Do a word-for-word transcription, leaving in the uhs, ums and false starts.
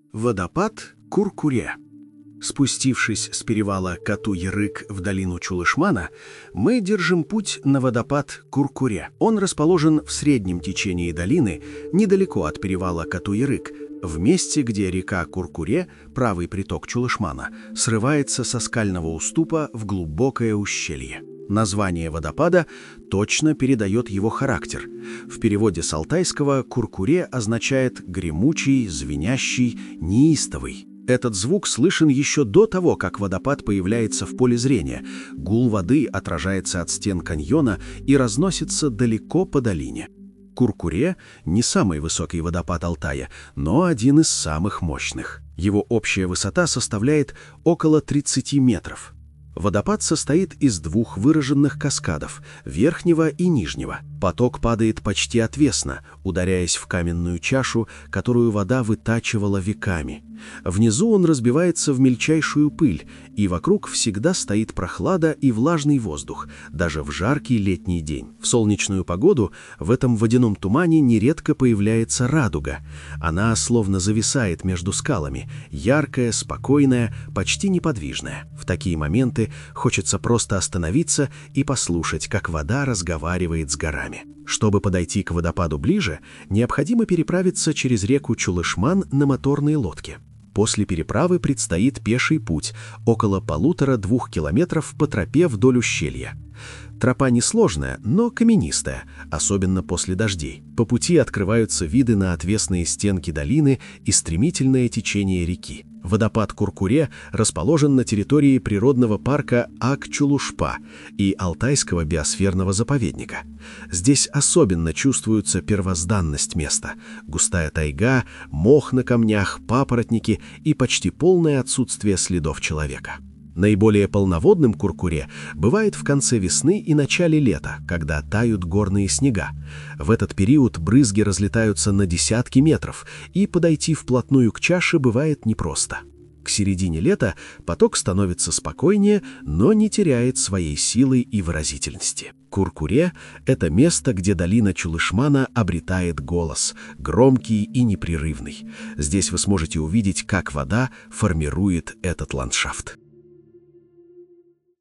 Водопад Куркуре. Спустившись с перевала Кату-Ярык в долину Чулышмана, мы держим путь на водопад Куркуре. Он расположен в среднем течении долины, недалеко от перевала Кату-Ярык, в месте, где река Куркуре, правый приток Чулышмана, срывается со скального уступа в глубокое ущелье. Название водопада точно передает его характер. В переводе с алтайского «Куркуре» означает «гремучий», «звенящий», «неистовый». Этот звук слышен еще до того, как водопад появляется в поле зрения. Гул воды отражается от стен каньона и разносится далеко по долине. Куркуре – не самый высокий водопад Алтая, но один из самых мощных. Его общая высота составляет около тридцати метров. Водопад состоит из двух выраженных каскадов – верхнего и нижнего. Поток падает почти отвесно, ударяясь в каменную чашу, которую вода вытачивала веками. Внизу он разбивается в мельчайшую пыль, и вокруг всегда стоит прохлада и влажный воздух, даже в жаркий летний день. В солнечную погоду в этом водяном тумане нередко появляется радуга. Она словно зависает между скалами, яркая, спокойная, почти неподвижная. В такие моменты хочется просто остановиться и послушать, как вода разговаривает с горами. Чтобы подойти к водопаду ближе, необходимо переправиться через реку Чулышман на моторной лодке. После переправы предстоит пеший путь, около полутора-двух километров по тропе вдоль ущелья. Тропа несложная, но каменистая, особенно после дождей. По пути открываются виды на отвесные стенки долины и стремительное течение реки. Водопад Куркуре расположен на территории природного парка Ак-Чулушпа и Алтайского биосферного заповедника. Здесь особенно чувствуется первозданность места: густая тайга, мох на камнях, папоротники и почти полное отсутствие следов человека. Наиболее полноводным Куркуре бывает в конце весны и начале лета, когда тают горные снега. В этот период брызги разлетаются на десятки метров, и подойти вплотную к чаше бывает непросто. К середине лета поток становится спокойнее, но не теряет своей силы и выразительности. Куркуре – это место, где долина Чулышмана обретает голос, громкий и непрерывный. Здесь вы сможете увидеть, как вода формирует этот ландшафт.